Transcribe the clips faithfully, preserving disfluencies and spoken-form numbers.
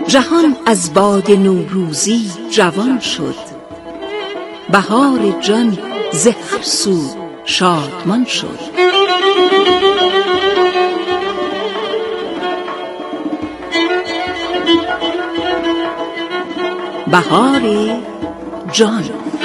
جهان از باد نوروزی جوان شد، بهار جان ز هر سو شادمان شد. بهار جان.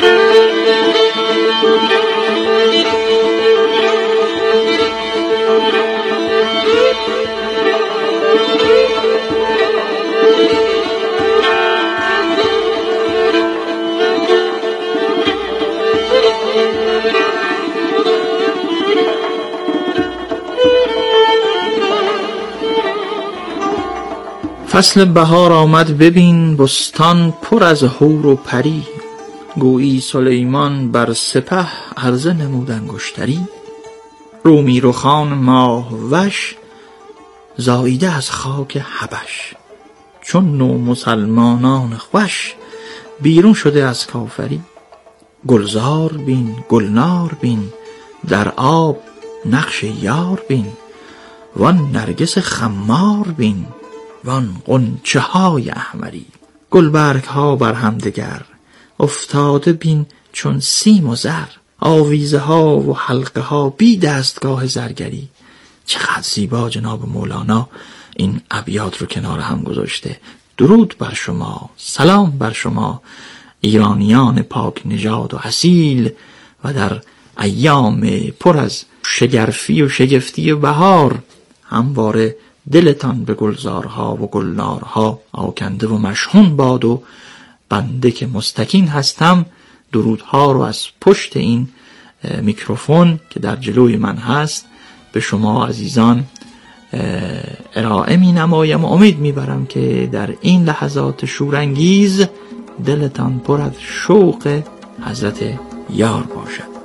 فصل بهار آمد ببین، بستان پر از حور و پری. گویی سلیمان بر سپه عرضه نمود انگشتری. رومی رخان ماه وش زاییده از خاک حبش. چون نو مسلمانان خوش بیرون شده از کافری. گلزار بین گلنار بین، در آب نقش یار بین. وان نرگس خمار بین، وان غنچه های احمری. گلبرگ ها بر هم دگر افتاده بین چون سیم و زر. آویزه ها و حلقه ها بی دستگاه زرگری. چقدر زیبا جناب مولانا این ابیات رو کنار هم گذاشته. درود بر شما، سلام بر شما ایرانیان پاک نژاد و اصیل، و در ایام پر از شگرفی و شگفتی و بهار همواره دلتان به گلزارها و گلنارها آکنده و مشحون باد. و بنده که مستکین هستم درودها رو از پشت این میکروفون که در جلوی من هست به شما عزیزان ارائه می نمایم و امید می برم که در این لحظات شورانگیز دلتان پر از شوق حضرت یار باشد.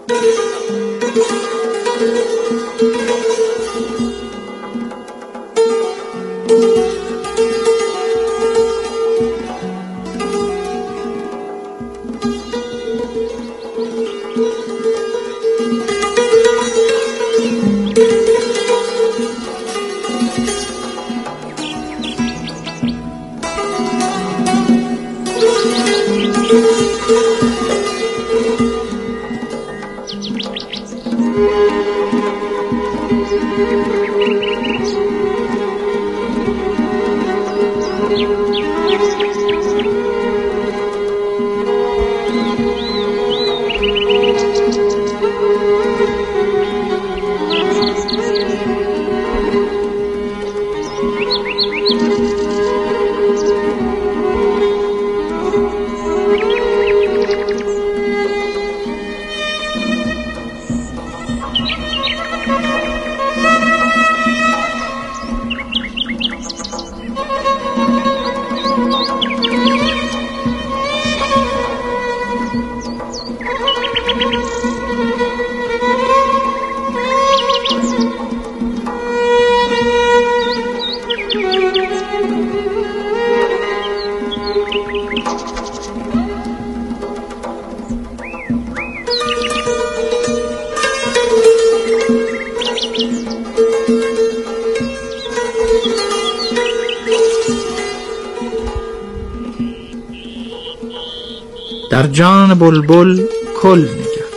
در جان بلبل کل نگر،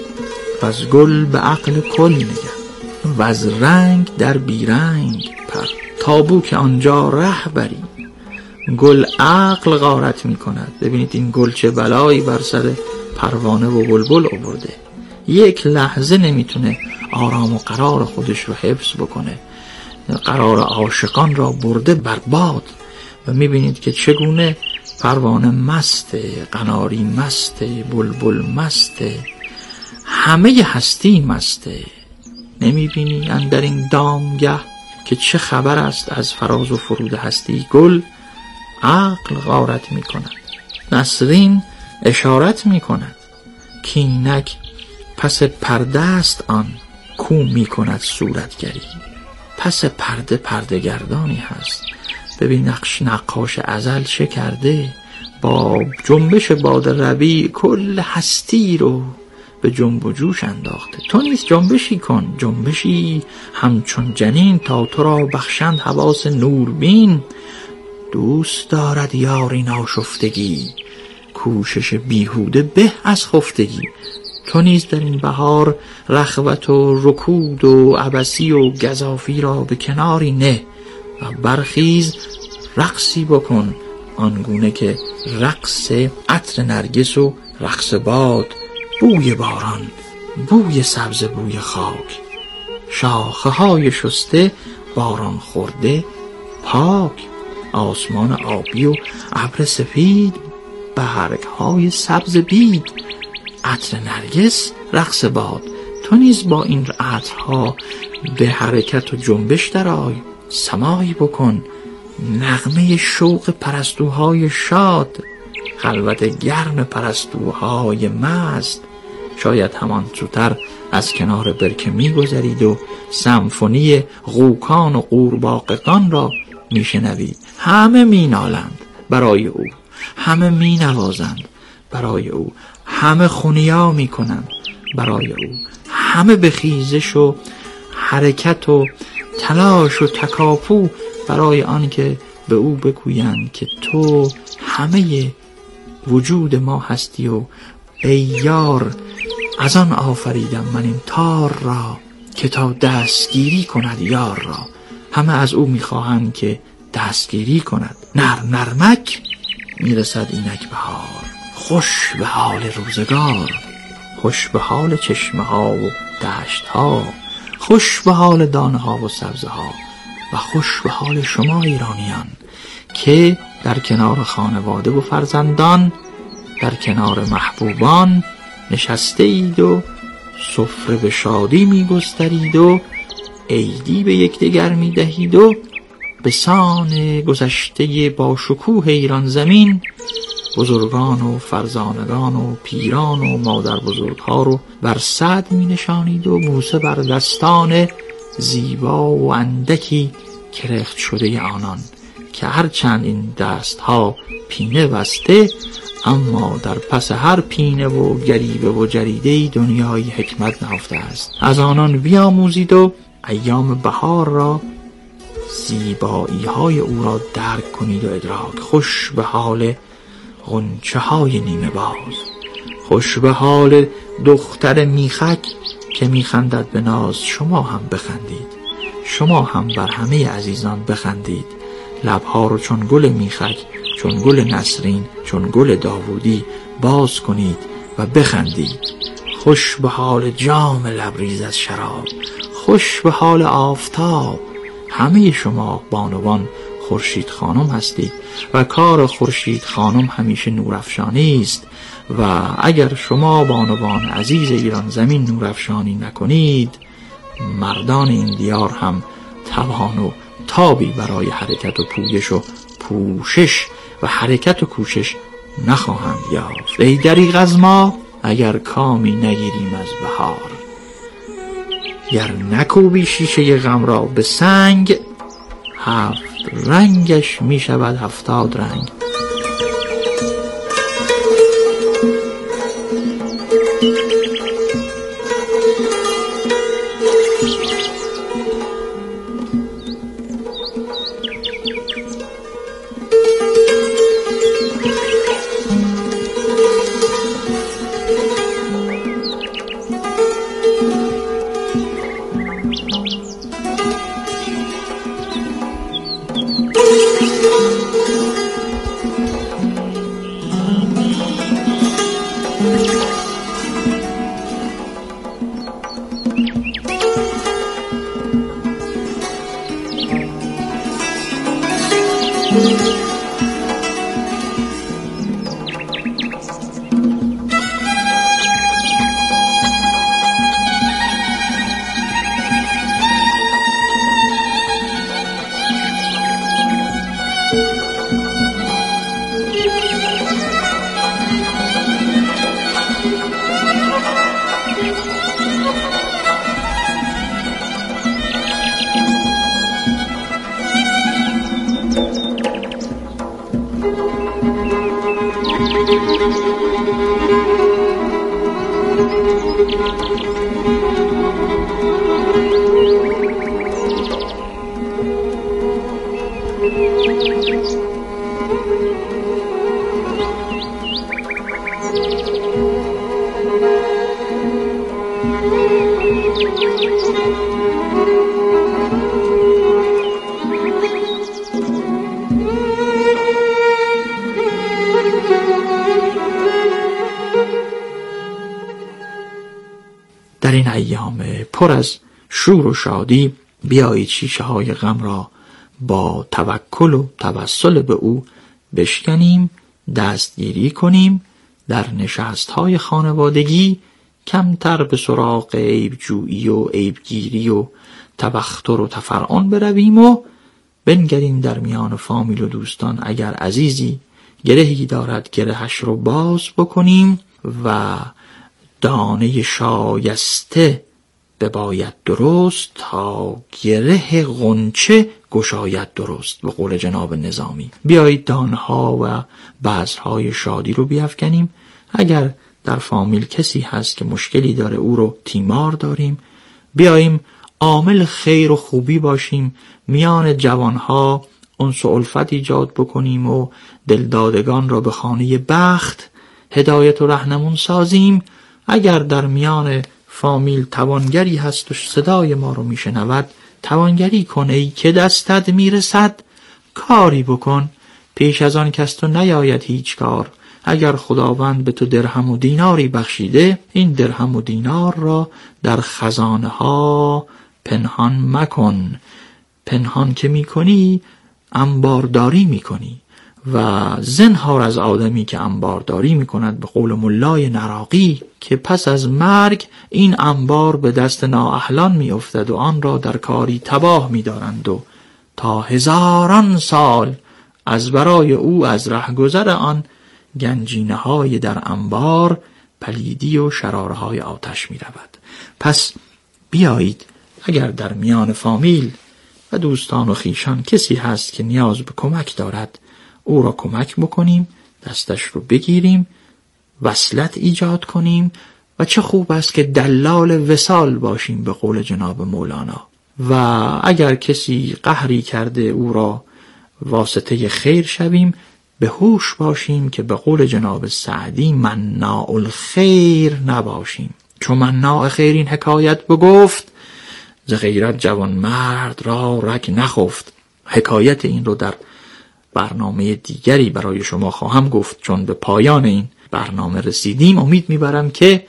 و از گل به عقل کل نگر. و از رنگ در بیرنگ پر، تابو که آنجا ره بری. گل عقل غارت می کند. ببینید این گل چه بلایی بر سر پروانه و بلبل آورده. یک لحظه نمیتونه آرام و قرار خودش رو حفظ بکنه. قرار عاشقان را برده برباد. و میبینید که چگونه پروانه مسته، قناری مسته، بلبل مسته، همه هستی مسته. نمیبینی اندر این دامگه که چه خبر است از فراز و فرود هستی؟ گل عقل غارت میکند. نسرین اشارت میکند کینک پس پرده است آن کو میکند صورتگری. پس پرده پردهگردانی هست. ببین نقش نقاش ازل چه کرده. با جنبش باد ربیع کل هستی رو به جنب و جوش انداخته. تو نیز جنبشی کن، جنبشی همچون جنین تا تو را بخشند حواس نوربین. دوست دارد یاری ناشفتگی، کوشش بیهوده به از خفتگی. تو نیز در این بهار رخوت و رکود و عبثی و گزافی را به کناری نه و برخیز رقصی بکن، آنگونه که رقص عطر نرگس و رقص باد، بوی باران، بوی سبز، بوی خاک، شاخه های شسته، باران خورده پاک، آسمان آبی و ابر سفید، برگ های سبز بید، عطر نرگس، رقص باد. تو نیز با این عطرها به حرکت و جنبش درآی، سماعی بکن، نغمه شوق پرستوهای شاد، خلوت گرم پرستوهای مست. شاید همان زودتر از کنار برکه می گذرید و سمفونی غوکان و قورباغگان را می شنوید. همه می نالند برای او، همه می نوازند برای او، همه خونیا می کنند برای او، همه به خیزش و حرکت و تلاش و تکاپو برای آن که به او بگویند که تو همه وجود ما هستی و ای یار از آن آفریدم من این تار را که تا دستگیری کند یار را. همه از او میخواهند که دستگیری کند. نر نرمک میرسد اینک بهار، خوش به حال روزگار، خوش به حال چشمه ها و دشت ها، خوش به حال دانه ها و سبزه ها و خوش به حال شما ایرانیان که در کنار خانواده و فرزندان، در کنار محبوبان نشسته اید و سفره به شادی می گسترید و عیدی به یکدیگر می دهید و به سان گذشته با شکوه ایران زمین بزرگان و فرزانگان و پیران و مادر بزرگها رو بر صد می نشانید و بوسه بر دستان زیبا و اندکی کرخت شده آنان که هرچند این دستها پینه بسته، اما در پس هر پینه و گریبه و جریده دنیای حکمت نهفته است. از آنان بیاموزید و ایام بهار را، زیبایی های او را درک کنید و ادراک. خوش به حال غنچه های نیمه باز، خوش به حال دختر میخک که میخندد به ناز. شما هم بخندید، شما هم بر همه عزیزان بخندید. لبها رو چون گل میخک، چون گل نسرین، چون گل داوودی باز کنید و بخندید. خوش به حال جام لبریز از شراب، خوش به حال آفتاب. همه شما بانوان خورشید خانم هستید و کار خورشید خانم همیشه نورافشانی است و اگر شما بانوان عزیز ایران زمین نورافشانی نکنید، مردان این دیار هم توان و تابی برای حرکت و پویش و پوشش و حرکت و کوشش نخواهند یافت. ای دریغ از ما اگر کامی نگیریم از بهار، گر نکوبی شیشه غم را به سنگ، هفت رنگش می شود هفتاد رنگ. Thank you. ایام پر از شور و شادی بیایید شیشه های غم را با توکل و توسل به او بشکنیم، دستگیری کنیم، در نشست های خانوادگی کمتر به سراغ عیبجویی و عیبگیری و تبختر و تفرعن برویم و بنگریم در میان فامیل و دوستان اگر عزیزی گرهی دارد گرهش رو باز بکنیم و دانه شایسته بباید درست تا گره غنچه گشاید درست، به قول جناب نظامی. بیایید دانها و بذرهای شادی رو بیفکنیم. اگر در فامیل کسی هست که مشکلی داره او رو تیمار داریم، بیاییم عامل خیر و خوبی باشیم، میان جوانها انس و الفت ایجاد بکنیم و دلدادگان را به خانه بخت هدایت و رهنمون سازیم. اگر در میان فامیل توانگری هست و صدای ما رو میشنود، توانگری کن ای که دستت میرسد، کاری بکن پیش از آن کس تو نیاید هیچ کار. اگر خداوند به تو درهم و دیناری بخشیده، این درهم و دینار را در خزانه ها پنهان مکن. پنهان که میکنی انبارداری میکنی و زنهار از آدمی که انبارداری میکند، به قول ملای نراقی، که پس از مرگ این انبار به دست نااهلان میافتد و آن را در کاری تباه میدارند و تا هزاران سال از برای او از رهگذر آن گنجینه های در انبار پلیدی و شراره های آتش می رود. پس بیایید اگر در میان فامیل و دوستان و خیشان کسی هست که نیاز به کمک دارد، او را کمک بکنیم، دستش رو بگیریم، وصلت ایجاد کنیم و چه خوب است که دلال وصال باشیم به قول جناب مولانا. و اگر کسی قهری کرده او را واسطه خیر شویم، به هوش باشیم که به قول جناب سعدی مناع الخیر نباشیم. چون مناع خیر این حکایت بگفت، ز غیرت جوان مرد را رگ نخفت. حکایت این رو در برنامه دیگری برای شما خواهم گفت. چون به پایان این برنامه رسیدیم، امید میبرم که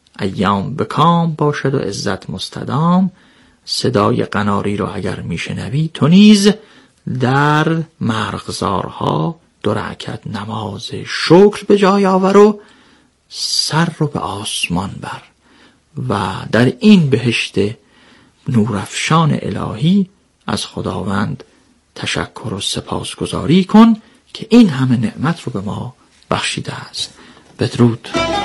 ایام به کام باشد و عزت مستدام. صدای قناری را اگر میشنوی تو نیز در مرغزارها دو رکعت نماز شکر به جای آور و سر رو به آسمان بر و در این بهشت نورافشان الهی از خداوند تشکر و سپاسگزاری کن که این همه نعمت رو به ما بخشیده است. بدرود.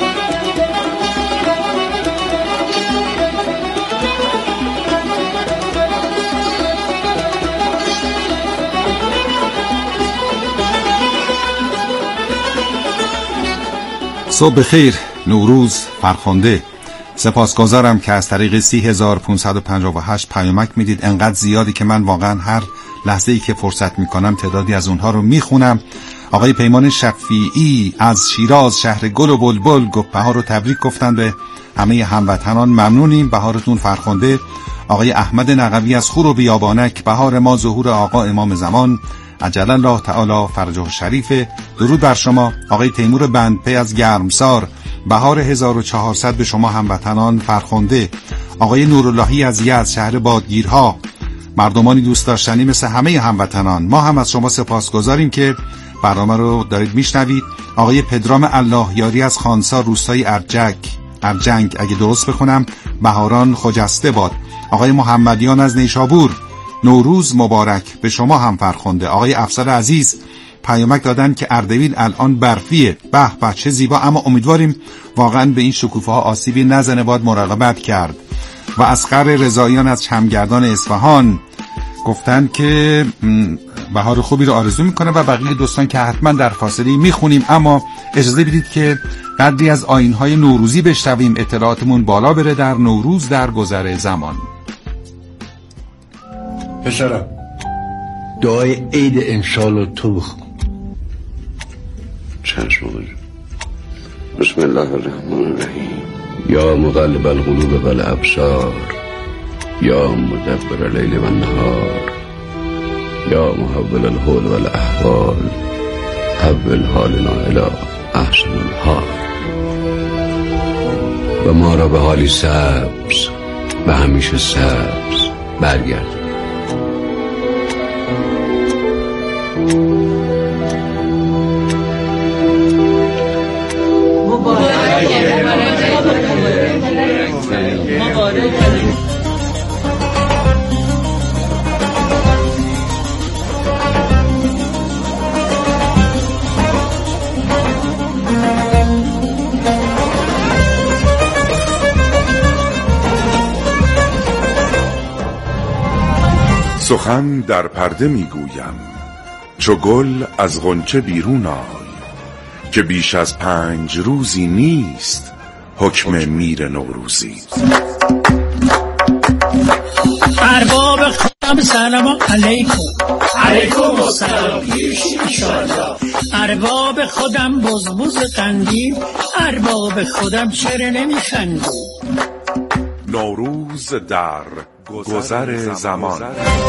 صبح بخیر، نوروز فرخنده. سپاسگزارم که از طریق سی هزار و پانصد و پنجاه و هشت پیامک میدید، انقدر زیادی که من واقعا هر لحظه ای که فرصت میکنم تعدادی از اونها رو میخونم. آقای پیمان شفیعی از شیراز شهر گل و بلبل گفت بهار رو تبریک گفتن به همه هموطنان، ممنونیم، بهارتون فرخنده. آقای احمد نقوی از خور و بیابانک، بهار ما ظهور آقا امام زمان عجل الله تعالی فرجه شریف. درود بر شما. آقای تیمور بندپی از گرمسار، بهار هزار و چهارصد به شما هموطنان فرخنده. آقای نوراللهی از یزد شهر بادگیرها، مردمانی دوست داشتنی مثل همه هموطنان، ما هم از شما سپاسگزاریم که برنامه رو دارید میشنوید. آقای پدرام الله یاری از خانسار روستای ارجک ارجنگ اگه درست بخونم، بهاران خجسته باد. آقای محمدیان از نیشابور، نوروز مبارک به شما هم فرخنده. آقای افسر عزیز پیامک دادن که اردبیل الان برفیه، به به چه زیبا، اما امیدواریم واقعا به این شکوفه ها آسیبی نزنه، باید مراقبت کرد. و اصغر رضاییان از چمگردان اصفهان گفتن که بهار خوبی رو آرزو میکنه و بقیه دوستان که حتما در فاصله میخونیم، اما اجازه بدید که قدری از آیین‌های نوروزی بشنویم، اطلاعاتمون بالا بره در نوروز در گذر زمان. پسرم دعای عید انشالله تو بخون. چشم آقا. بسم الله الرحمن الرحیم. یا مقلب القلوب والابصار، یا مدبر اللیل والنهار، یا محول الحول والاحوال، حول حالنا الی احسن الحال. و ما را به حالی سبز و همیشه سبز برگردون. سخن در پرده میگویم چو گل از غنچه بیرون آی، که بیش از پنج روزی نیست حکم میر نوروزی. ارباب خودم سلام علیکم. علیکم السلام ایشالله. ارباب خودم بزبز قندیل، ارباب خودم چرا نمیخندی؟ نوروز در گذر زمان.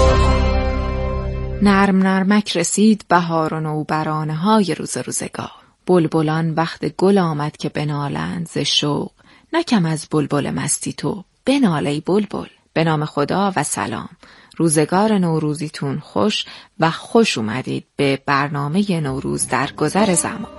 نرم نرمک رسید بهار و نوبرانه های روز روزگار. بلبلان وقت گل آمد که بنالند ز شوق، نکم از بلبل مستی تو بنالی بلبل. به نام خدا و سلام. روزگار نوروزیتون خوش و خوش اومدید به برنامه نوروز در گذر زمان.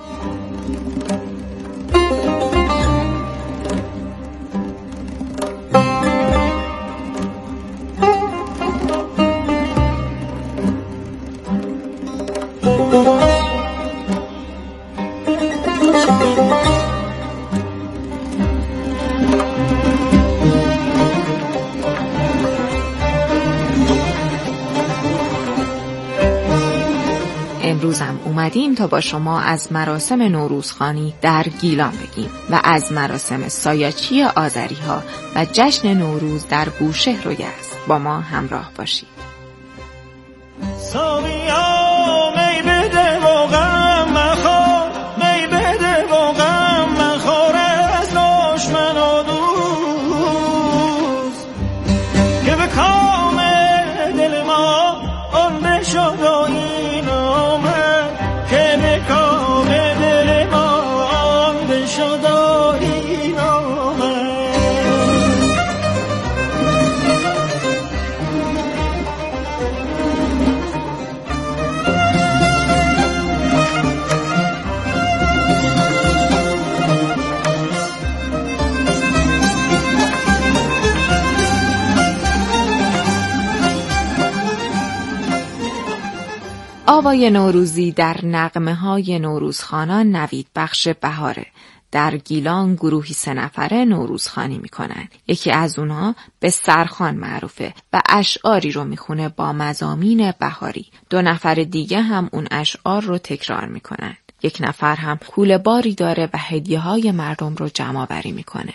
امروز هم اومدیم تا با شما از مراسم نوروزخوانی در گیلان بگیم و از مراسم سایاچی آذری ها و جشن نوروز در بوشهر و یزد. با ما همراه باشید. آوای نوروزی در نغمه های نوروزخوانان نوید بخش بهاره. در گیلان گروهی سه نفره نوروزخوانی میکنن. یکی از اونها به سرخوان معروفه و اشعاری رو میخونه با مضامین بهاری. دو نفر دیگه هم اون اشعار رو تکرار میکنن. یک نفر هم کوله باری داره و هدیه های مردم رو جمع آوری میکنه.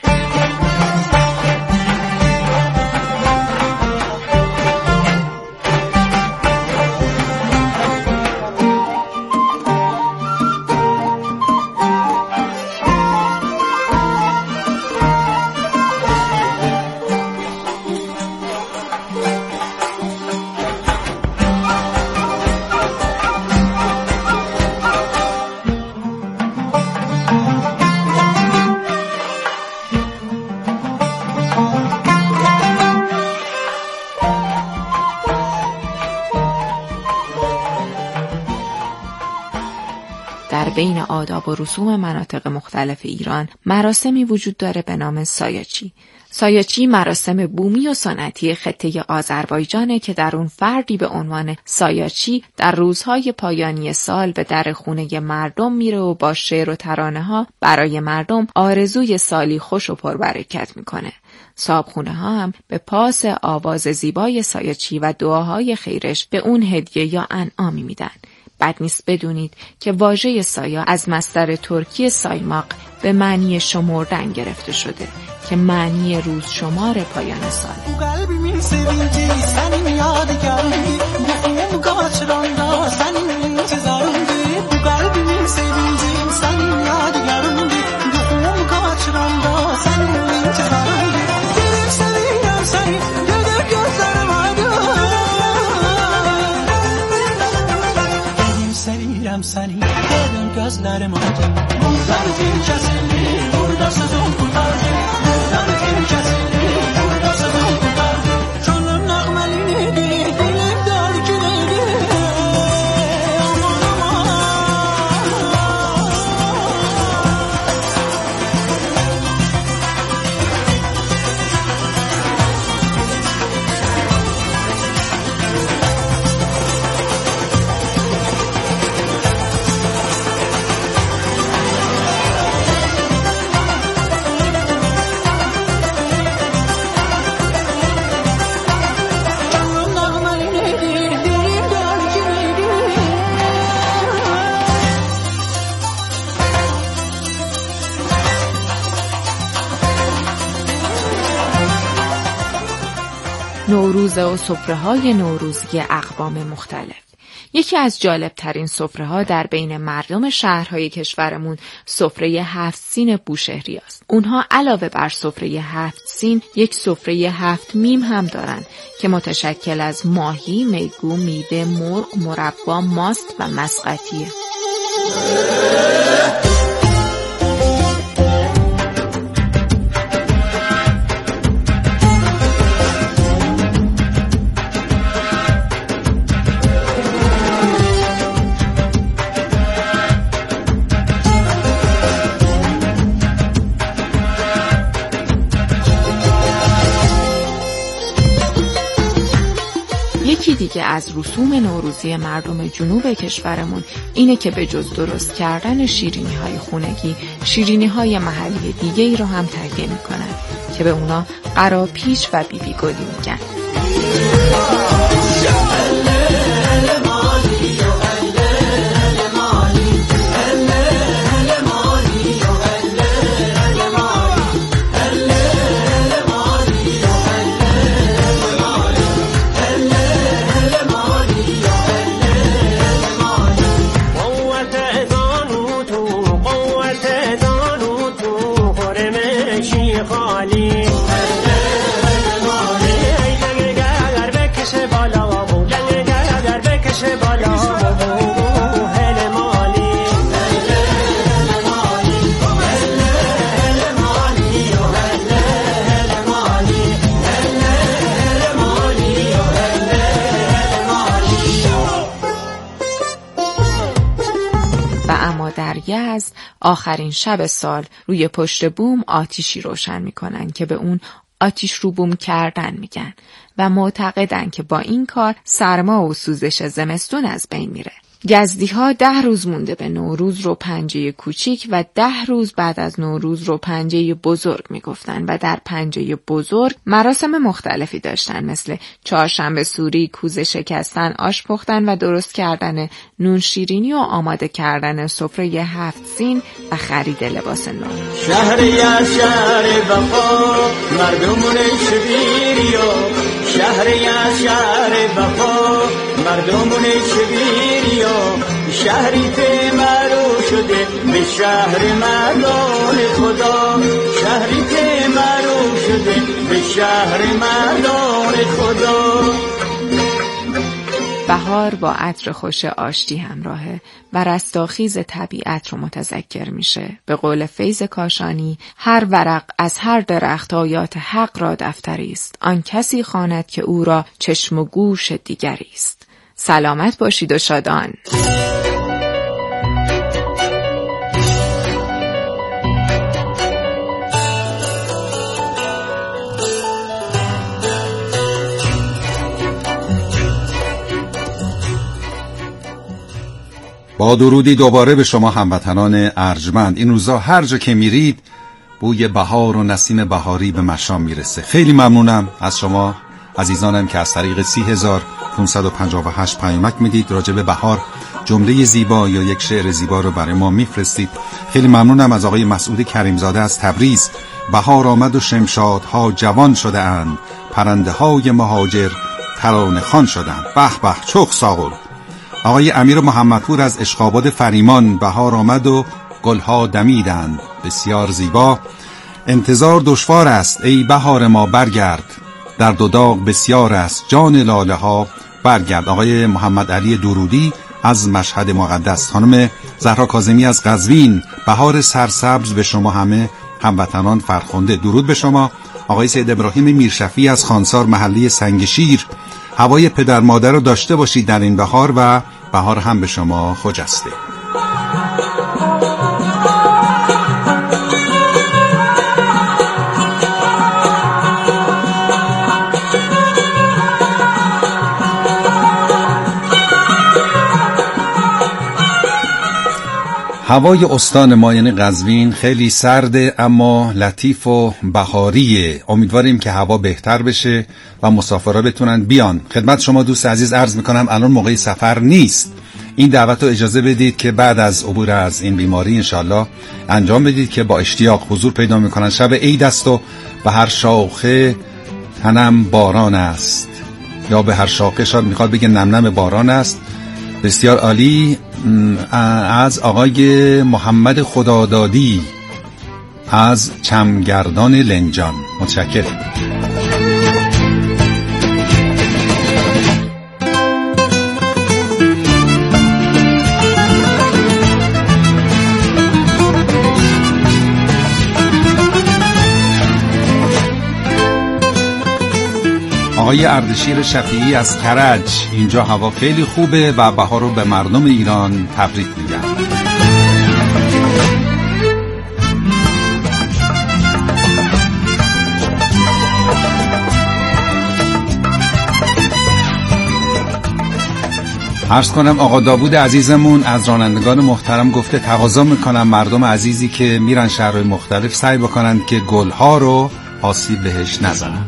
در بین آداب و رسوم مناطق مختلف ایران مراسمی وجود داره به نام سایاچی. سایاچی مراسم بومی و سنتی خطه آذربایجانه که در اون فردی به عنوان سایاچی در روزهای پایانی سال به در خونه مردم میره و با شعر و ترانه ها برای مردم آرزوی سالی خوش و پربرکت میکنه. صاحبخونه ها هم به پاس آواز زیبای سایاچی و دعاهای خیرش به اون هدیه یا انعامی میدن. بد نیست بدونید که واژه سایا از مصدر ترکی سایماق به معنی شمردن گرفته شده که معنی روز شمار پایان سال. səni dedim gözlərim acı Bunlar bir kəsildi, burada sözüm qutardı موضع و سفره‌های نوروزی اقوام مختلف. یکی از جالبترین سفره‌ها در بین مردم شهرهای کشورمون سفره هفت سین بوشهری است. اونها علاوه بر سفره هفت سین یک سفره هفت میم هم دارن که متشکل از ماهی، میگو، میوه، مرغ، مربا، ماست و مسقطیه. یکی دیگه از رسوم نوروزی مردم جنوب کشورمون اینه که به جز درست کردن شیرینی های خونگی، شیرینی های محلی دیگه ای رو هم تهیه میکنن که به اونا قراپیچ و بیبی گلی میگن. در یزد آخرین شب سال روی پشت بوم آتیشی روشن میکنن که به اون آتیش رو بوم کردن میگن و معتقدن که با این کار سرما و سوزش زمستون از بین میره. یزدی ها ده روز مونده به نوروز رو پنجه کوچیک و ده روز بعد از نوروز رو پنجه بزرگ میگفتن و در پنجه بزرگ مراسم مختلفی داشتن، مثل چهارشنبه سوری، کوزه شکستن، آش پختن و درست کردن نون شیرینی و آماده کردن سفره هفت سین و خرید لباس نو. شهر یا شهر وفا مردمون شبیریو، شهر یا شهر وفا مردمون شبیریو، شهری که معروف شده به شهر مردان خدا، شهری که معروف شده به شهر مردان خدا. بهار با عطر خوش آشتی همراهه و رستاخیز طبیعت رو متذکر میشه. به قول فیض کاشانی، هر ورق از هر درخت آیات حق را دفتری است، آن کسی خواند که او را چشم و گوش دیگری است. سلامت باشید و شادان. با درودی دوباره به شما هموطنان ارجمند. این روزا هر جا که میرید بوی بهار و نسیم بهاری به مشام میرسه. خیلی ممنونم از شما عزیزانم که از طریق سی هزار و پانصد و پنجاه و هشت پیامک میدید راجع به بهار، جمله زیبا یا یک شعر زیبا رو برای ما میفرستید. خیلی ممنونم از آقای مسعود کریمزاده از تبریز. بهار آمد و شمشادها جوان شده اند، پرنده های مهاجر ترانه خوان شدند. به به چخ ساغل. آقای امیر محمدپور از اشقاباد فریمان، بهار آمد و گلها دمیدند، بسیار زیبا. انتظار دشوار است ای بهار ما برگرد، در دو داغ بسیار است جان لاله ها برگرد. آقای محمد علی درودی از مشهد مقدس. خانم زهرا کاظمی از قزوین، بهار سرسبز به شما همه هموطنان فرخنده. درود به شما. آقای سید ابراهیم میرشفی از خانسار محله سنگشیر، هوای پدر مادر رو داشته باشید در این بهار و بهار هم به شما خجسته. هوای استان ما یعنی قزوین خیلی سرده اما لطیف و بهاریه. امیدواریم که هوا بهتر بشه و مسافرها بتونن بیان. خدمت شما دوست عزیز عرض میکنم الان موقع سفر نیست. این دعوت رو اجازه بدید که بعد از عبور از این بیماری انشالله انجام بدید که با اشتیاق حضور پیدا میکنن. شب عید است و به هر شاخه تنم باران است، یا به هر شاخه شاید میخواد بگه نم نم باران است. بسیار عالی. از آقای محمد خدادادی از چمگردان لنجان. متشکرم. آقای اردشیر شفیعی از کرج، اینجا هوا خیلی خوبه و بهار رو به مردم ایران تبریک میگم. عرض کنم آقا داوود عزیزمون از رانندگان محترم گفته تقاضا میکنم مردم عزیزی که میرن شهرهای مختلف سعی بکنن که گلها رو آسیب بهش نزنن.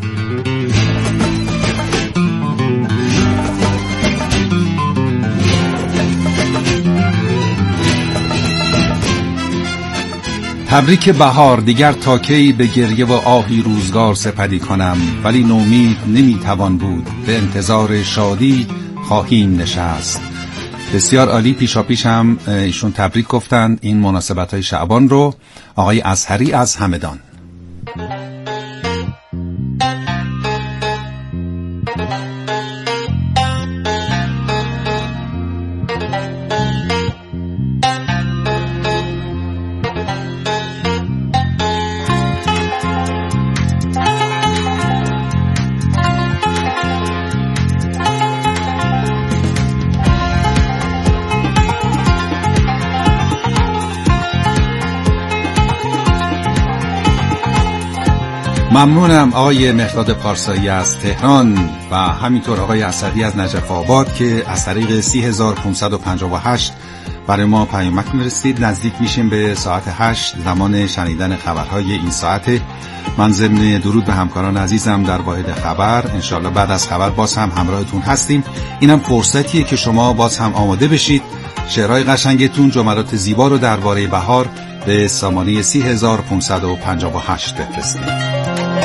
تبریک بهار، دیگر تا کی به گریه و آهی روزگار سپدی کنم، ولی نومید نمیتوان بود، به انتظار شادی خواهیم نشست. بسیار عالی. پیشا پیش هم ایشون تبریک گفتند این مناسبت های شعبان رو. آقای ازهری از همدان. ممنونم آقای مهرداد پارسایی از تهران و همینطور آقای اسدی از نجف آباد که از طریق سی هزار و پانصد و پنجاه و هشت برای ما پیامک می‌رسید. نزدیک میشیم به ساعت هشت، زمان شنیدن خبرهای این ساعت. من ضمن درود به همکاران عزیزم در واحد خبر، انشالله بعد از خبر باز هم همراهتون هستیم. اینم فرصتیه که شما باز هم آماده بشید، شعرهای قشنگتون، جملات زیبا رو درباره بهار به سامانه سی هزار و پانصد و پنجاه و هشت بفرستید.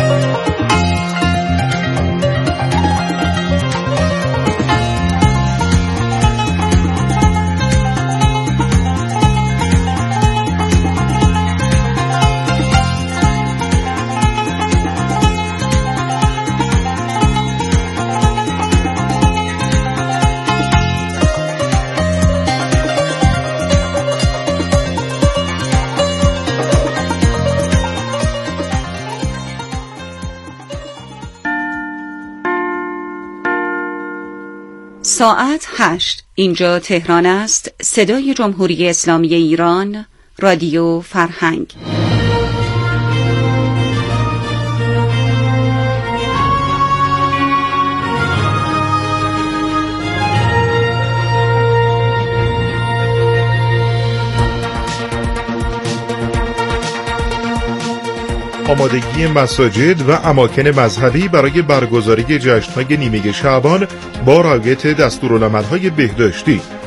ساعت هشت. اینجا تهران است. صدای جمهوری اسلامی ایران، رادیو فرهنگ. آمادگی مساجد و اماکن مذهبی برای برگزاری جشن‌های نیمه شعبان با رعایت دستورالعمل‌های بهداشتی.